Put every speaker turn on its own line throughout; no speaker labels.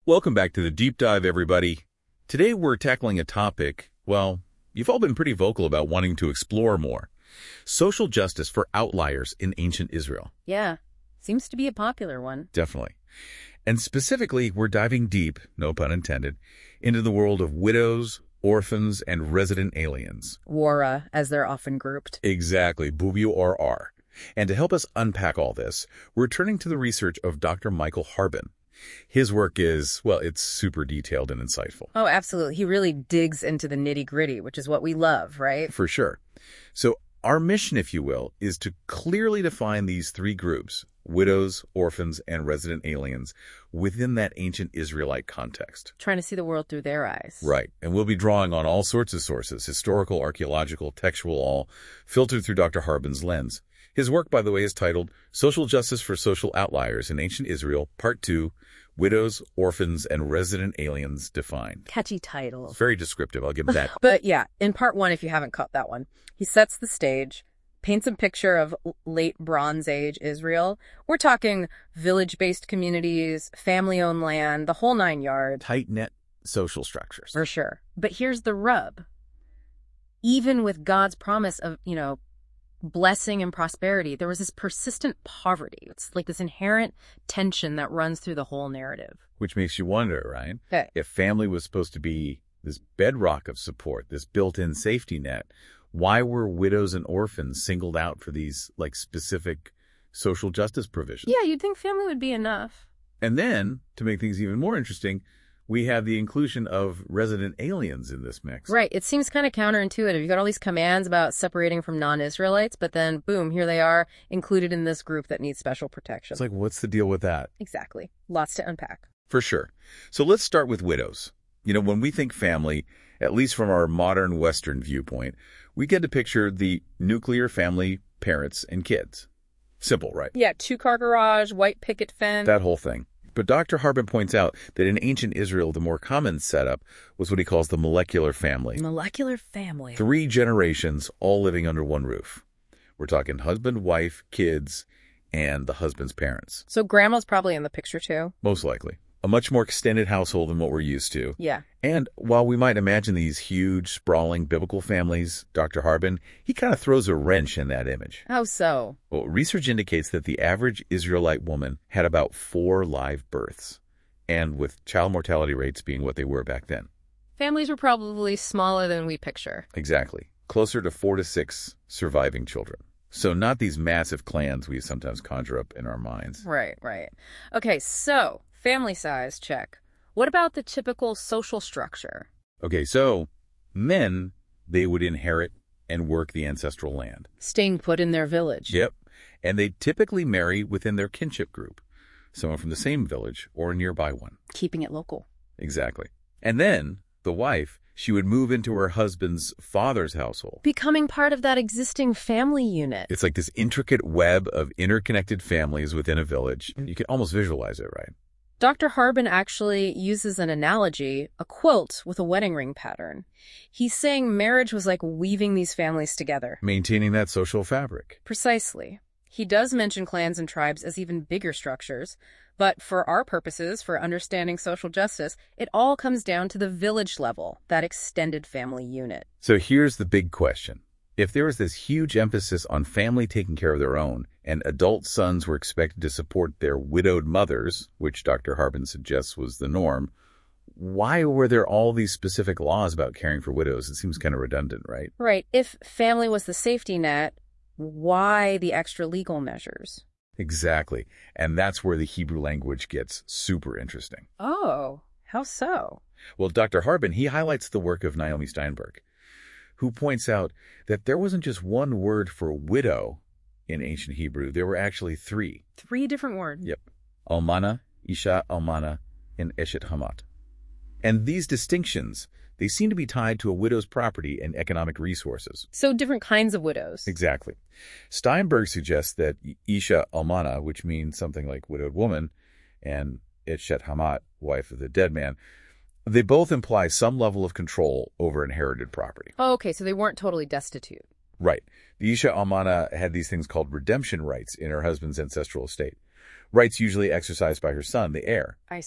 Welcome back to the Deep Dive, everybody. Today we're tackling a topic, well, you've all been pretty vocal about wanting to explore more. Social justice for outliers in ancient Israel.
Yeah, seems to be a popular one.
Definitely. And specifically, we're diving deep, no pun intended, into the world of widows, orphans, and resident aliens.
WARA, as they're often grouped.
Exactly, WRR. And to help us unpack all this, we're turning to the research of Dr. Michael Harbin. His work is, well, it's super detailed and insightful.
Oh, absolutely. He really digs into the nitty-gritty, which is what we love, right?
For sure. So our mission, if you will, is to clearly define these three groups, widows, orphans, and resident aliens, within that ancient Israelite context.
Trying to see the world through their eyes.
Right. And we'll be drawing on all sorts of sources, historical, archaeological, textual, all filtered through Dr. Harbin's lens. His work, by the way, is titled Social Justice for Social Outliers in Ancient Israel, Part 2, Widows, Orphans, and Resident Aliens Defined.
Catchy title.
It's very descriptive, I'll give it that.
But yeah, in Part 1, if you haven't caught that one, he sets the stage, paints a picture of late Bronze Age Israel. We're talking village-based communities, family-owned land, the whole nine yards.
Tight-knit social structures.
For sure. But here's the rub. Even with God's promise of, blessing and prosperity, there was this persistent poverty. It's like this inherent tension that runs through the whole narrative.
Which makes you wonder, right?
Okay.
If family was supposed to be this bedrock of support, this built-in safety net, why were widows and orphans singled out for these, specific social justice provisions?
Yeah, you'd think family would be enough.
And then, to make things even more interesting, we have the inclusion of resident aliens in this mix.
Right. It seems kind of counterintuitive. You've got all these commands about separating from non-Israelites, but then, boom, here they are, included in this group that needs special protection.
It's like, what's the deal with that?
Exactly. Lots to unpack.
For sure. So let's start with widows. When we think family, at least from our modern Western viewpoint, we get to picture the nuclear family, parents, and kids. Simple, right?
Yeah, two-car garage, white picket fence.
That whole thing. But Dr. Harbin points out that in ancient Israel, the more common setup was what he calls the molecular family.
Molecular family.
3 generations all living under one roof. We're talking husband, wife, kids, and the husband's parents.
So grandma's probably in the picture too?
Most likely. A much more extended household than what we're used to.
Yeah.
And while we might imagine these huge, sprawling biblical families, Dr. Harbin, he kind of throws a wrench in that image.
How so?
Well, research indicates that the average Israelite woman had about 4 live births, and with child mortality rates being what they were back then.
Families were probably smaller than we picture.
Exactly. Closer to 4 to 6 surviving children. So not these massive clans we sometimes conjure up in our minds.
Right. Okay, so family size, check. What about the typical social structure?
Okay, so men, they would inherit and work the ancestral land.
Staying put in their village.
Yep. And they typically marry within their kinship group, someone from the same village or a nearby one.
Keeping it local.
Exactly. And then the wife, she would move into her husband's father's household.
Becoming part of that existing family unit.
It's like this intricate web of interconnected families within a village. You can almost visualize it, right?
Dr. Harbin actually uses an analogy, a quilt with a wedding ring pattern. He's saying marriage was like weaving these families together.
Maintaining that social fabric.
Precisely. He does mention clans and tribes as even bigger structures, but for our purposes, for understanding social justice, it all comes down to the village level, that extended family unit.
So here's the big question. If there was this huge emphasis on family taking care of their own, and adult sons were expected to support their widowed mothers, which Dr. Harbin suggests was the norm, why were there all these specific laws about caring for widows? It seems kind of redundant, right?
Right. If family was the safety net, why the extra legal measures?
Exactly. And that's where the Hebrew language gets super interesting.
Oh, how so?
Well, Dr. Harbin, he highlights the work of Naomi Steinberg, who points out that there wasn't just one word for widow in ancient Hebrew. There were actually 3.
3 different words.
Yep. Almana, Isha Almana, and Eshet Hamat. And these distinctions, they seem to be tied to a widow's property and economic resources.
So different kinds of widows.
Exactly. Steinberg suggests that Isha Almana, which means something like widowed woman, and Eshet Hamat, wife of the dead man, they both imply some level of control over inherited property.
Oh, okay, so they weren't totally destitute.
Right. The Isha Almana had these things called redemption rights in her husband's ancestral estate. Rights usually exercised by her son, the heir.
I see.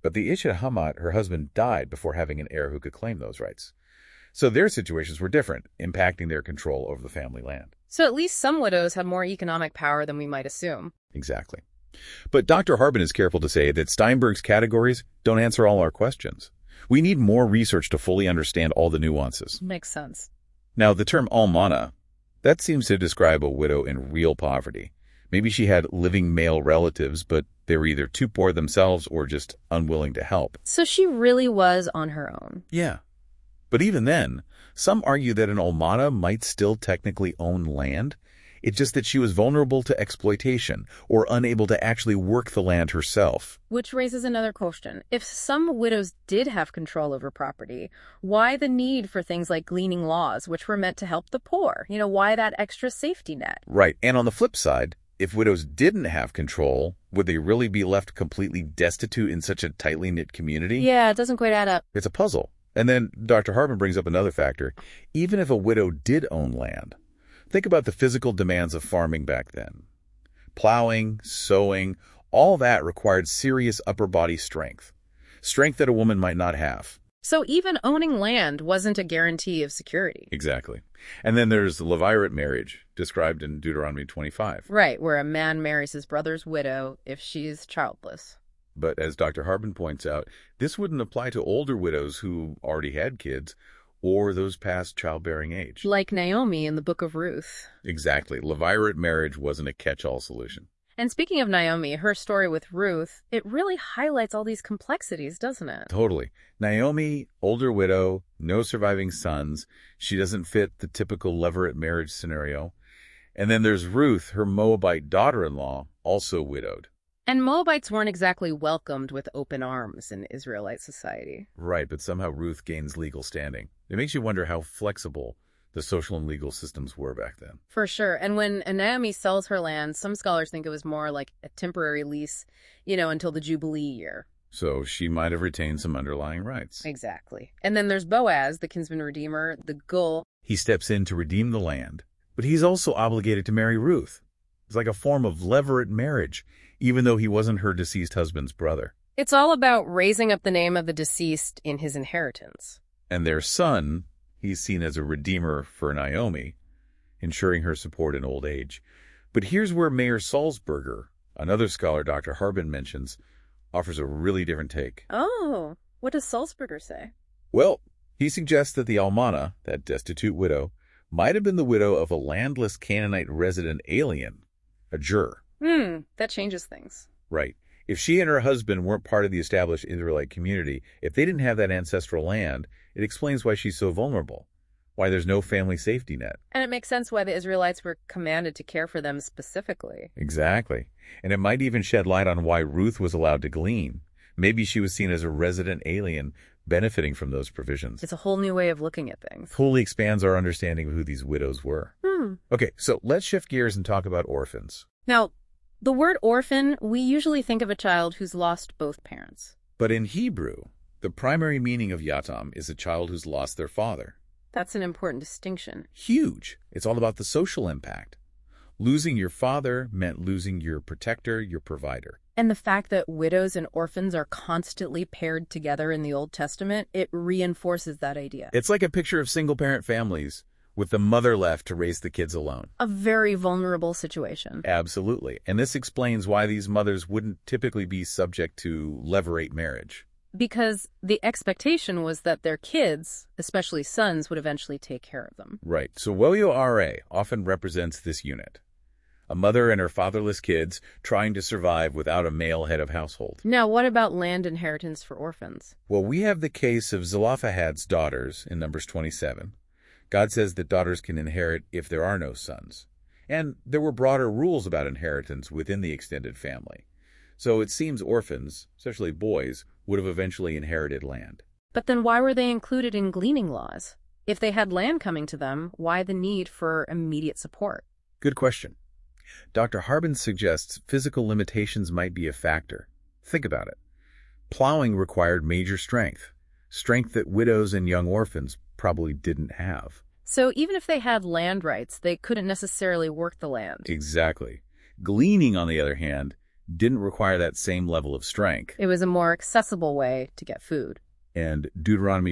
But the Isha Hamad, her husband, died before having an heir who could claim those rights. So their situations were different, impacting their control over the family land.
So at least some widows had more economic power than we might assume.
Exactly. But Dr. Harbin is careful to say that Steinberg's categories don't answer all our questions. We need more research to fully understand all the nuances.
Makes sense.
Now, the term almana, that seems to describe a widow in real poverty. Maybe she had living male relatives, but they were either too poor themselves or just unwilling to help.
So she really was on her own.
Yeah. But even then, some argue that an almana might still technically own land. It's just that she was vulnerable to exploitation or unable to actually work the land herself.
Which raises another question. If some widows did have control over property, why the need for things like gleaning laws, which were meant to help the poor? Why that extra safety net?
Right. And on the flip side, if widows didn't have control, would they really be left completely destitute in such a tightly knit community?
Yeah, it doesn't quite add up.
It's a puzzle. And then Dr. Harbin brings up another factor. Even if a widow did own land, think about the physical demands of farming back then. Plowing, sowing, all that required serious upper body strength. Strength that a woman might not have.
So even owning land wasn't a guarantee of security.
Exactly. And then there's the levirate marriage, described in Deuteronomy 25.
Right, where a man marries his brother's widow if she's childless.
But as Dr. Harbin points out, this wouldn't apply to older widows who already had kids or those past childbearing age.
Like Naomi in the Book of Ruth.
Exactly. Levirate marriage wasn't a catch-all solution.
And speaking of Naomi, her story with Ruth, it really highlights all these complexities, doesn't it?
Totally. Naomi, older widow, no surviving sons. She doesn't fit the typical levirate marriage scenario. And then there's Ruth, her Moabite daughter-in-law, also widowed.
And Moabites weren't exactly welcomed with open arms in Israelite society.
Right, but somehow Ruth gains legal standing. It makes you wonder how flexible the social and legal systems were back then.
For sure. And when Naomi sells her land, some scholars think it was more like a temporary lease, until the Jubilee year.
So she might have retained some underlying rights.
Exactly. And then there's Boaz, the kinsman redeemer, the Gul.
He steps in to redeem the land, but he's also obligated to marry Ruth. It's like a form of levirate marriage, even though he wasn't her deceased husband's brother.
It's all about raising up the name of the deceased in his inheritance.
And their son, he's seen as a redeemer for Naomi, ensuring her support in old age. But here's where Mayer Salzberger, another scholar Dr. Harbin mentions, offers a really different take.
Oh, what does Salzberger say?
Well, he suggests that the almana, that destitute widow, might have been the widow of a landless Canaanite resident alien, a jur.
That changes things.
Right. If she and her husband weren't part of the established Israelite community, if they didn't have that ancestral land, it explains why she's so vulnerable, why there's no family safety net.
And it makes sense why the Israelites were commanded to care for them specifically.
Exactly. And it might even shed light on why Ruth was allowed to glean. Maybe she was seen as a resident alien benefiting from those provisions.
It's a whole new way of looking at things.
Fully expands our understanding of who these widows were. Okay, so let's shift gears and talk about orphans.
Now, the word orphan, we usually think of a child who's lost both parents.
But in Hebrew, the primary meaning of yatam is a child who's lost their father.
That's an important distinction.
Huge. It's all about the social impact. Losing your father meant losing your protector, your provider.
And the fact that widows and orphans are constantly paired together in the Old Testament, it reinforces that idea.
It's like a picture of single-parent families with the mother left to raise the kids alone.
A very vulnerable situation.
Absolutely. And this explains why these mothers wouldn't typically be subject to levirate marriage.
Because the expectation was that their kids, especially sons, would eventually take care of them.
Right. So Woyo Are often represents this unit. A mother and her fatherless kids trying to survive without a male head of household.
Now, what about land inheritance for orphans?
Well, we have the case of Zelophehad's daughters in Numbers 27. God says that daughters can inherit if there are no sons. And there were broader rules about inheritance within the extended family. So it seems orphans, especially boys, would have eventually inherited land.
But then why were they included in gleaning laws? If they had land coming to them, why the need for immediate support?
Good question. Dr. Harbin suggests physical limitations might be a factor. Think about it. Plowing required major strength that widows and young orphans probably didn't have.
So even if they had land rights, they couldn't necessarily work the land.
Exactly. Gleaning, on the other hand, didn't require that same level of strength.
It was a more accessible way to get food.
And Deuteronomy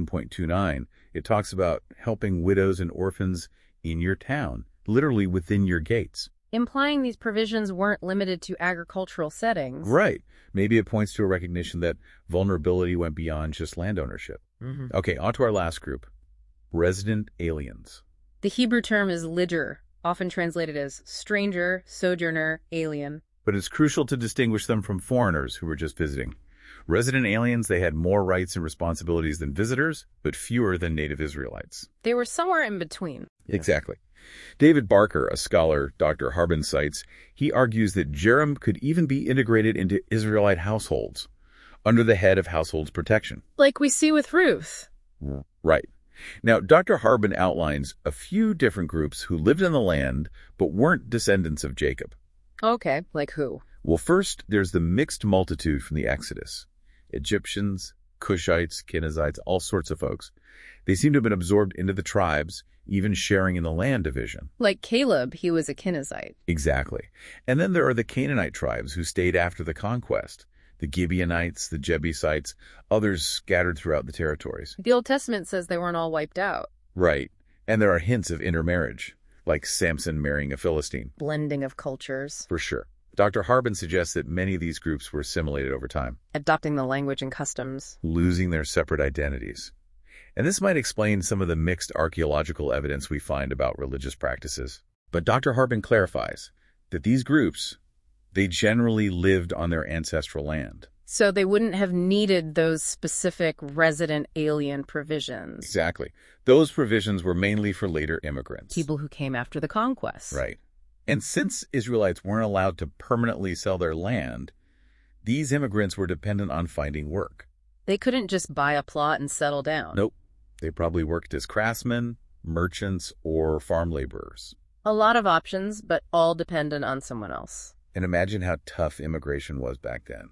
14.29, it talks about helping widows and orphans in your town, literally within your gates.
Implying these provisions weren't limited to agricultural settings.
Right. Maybe it points to a recognition that vulnerability went beyond just land ownership. Okay, on to our last group, resident aliens.
The Hebrew term is lidger, often translated as stranger, sojourner, alien.
But it's crucial to distinguish them from foreigners who were just visiting. Resident aliens, they had more rights and responsibilities than visitors, but fewer than native Israelites.
They were somewhere in between.
Exactly. David Barker, a scholar Dr. Harbin cites, he argues that Jerem could even be integrated into Israelite households, under the head of households protection.
Like we see with Ruth.
Right. Now, Dr. Harbin outlines a few different groups who lived in the land but weren't descendants of Jacob.
Okay, like who?
Well, first, there's the mixed multitude from the Exodus. Egyptians, Cushites, Kenizzites, all sorts of folks. They seem to have been absorbed into the tribes, even sharing in the land division.
Like Caleb, he was a Kenizzite.
Exactly. And then there are the Canaanite tribes who stayed after the conquest. The Gibeonites, the Jebusites, others scattered throughout the territories.
The Old Testament says they weren't all wiped out.
Right. And there are hints of intermarriage, like Samson marrying a Philistine.
Blending of cultures.
For sure. Dr. Harbin suggests that many of these groups were assimilated over time,
Adopting the language and customs.
losing their separate identities. And this might explain some of the mixed archaeological evidence we find about religious practices. But Dr. Harbin clarifies that these groups, they generally lived on their ancestral land.
So they wouldn't have needed those specific resident alien provisions.
Exactly. Those provisions were mainly for later immigrants.
People who came after the conquest.
Right. And since Israelites weren't allowed to permanently sell their land, these immigrants were dependent on finding work.
They couldn't just buy a plot and settle down.
Nope. They probably worked as craftsmen, merchants, or farm laborers.
A lot of options, but all dependent on someone else.
And imagine how tough immigration was back then.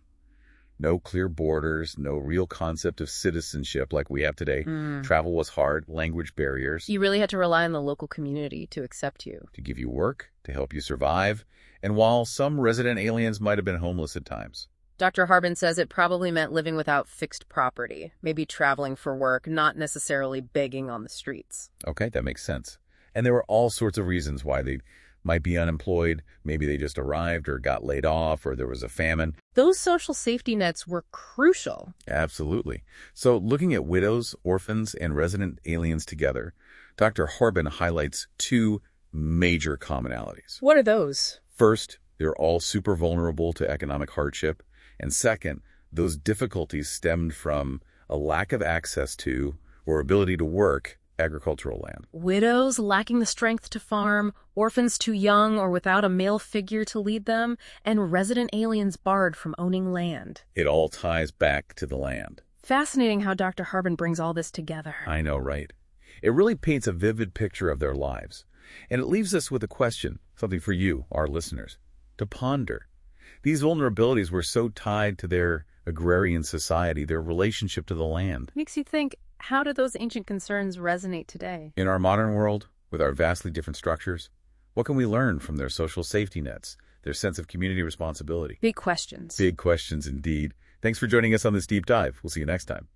No clear borders, no real concept of citizenship like we have today. Travel was hard, language barriers.
You really had to rely on the local community to accept you.
To give you work, to help you survive. And while some resident aliens might have been homeless at times.
Dr. Harbin says it probably meant living without fixed property, maybe traveling for work, not necessarily begging on the streets.
Okay, that makes sense. And there were all sorts of reasons why they might be unemployed. Maybe they just arrived or got laid off or there was a famine.
Those social safety nets were crucial.
Absolutely. So looking at widows, orphans, and resident aliens together, Dr. Harbin highlights two major commonalities.
What are those?
First, they're all super vulnerable to economic hardship. And second, those difficulties stemmed from a lack of access to or ability to work agricultural land.
Widows lacking the strength to farm, orphans too young or without a male figure to lead them, and resident aliens barred from owning land.
It all ties back to the land.
Fascinating how Dr. Harbin brings all this together.
I know, right? It really paints a vivid picture of their lives. And it leaves us with a question, something for you, our listeners, to ponder. These vulnerabilities were so tied to their agrarian society, their relationship to the land.
Makes you think, how do those ancient concerns resonate today?
In our modern world, with our vastly different structures, what can we learn from their social safety nets, their sense of community responsibility?
Big questions.
Big questions indeed. Thanks for joining us on this deep dive. We'll see you next time.